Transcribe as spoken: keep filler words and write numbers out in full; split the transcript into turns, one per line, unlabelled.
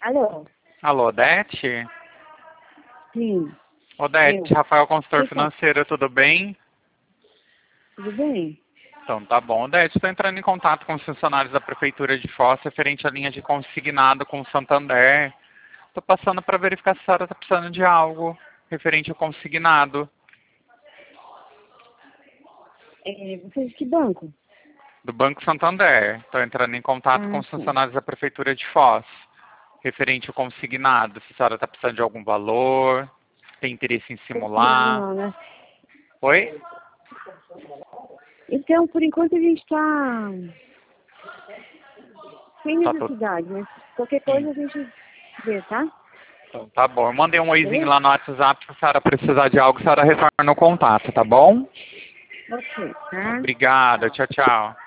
Alô?
Alô, Odete?
Sim.
Odete,
Eu.
Rafael, consultor
Quem tá?
financeiro, tudo bem?
Tudo bem?
Então tá bom. Odete, estou entrando em contato com os funcionários da Prefeitura de Foz referente à linha de consignado com o Santander. Estou passando para verificar se a senhora está precisando de algo referente ao consignado.
É, você é de que banco?
Do Banco Santander. Estou entrando em contato com
Ah,
os
sim.
funcionários da Prefeitura de Foz referente ao consignado. Se a senhora está precisando de algum valor, tem interesse em
Consignado
simular.
não, né?
Oi?
Então, por enquanto a gente está sem
Tá tudo.
necessidade, mas qualquer
Sim.
coisa a gente vê, tá?
Então, tá bom. Eu mandei um oizinho
Beleza?
lá no WhatsApp. Se a senhora precisar de algo, a senhora retorna o contato, tá bom?
Ok, tá?
Obrigada. Tchau, tchau.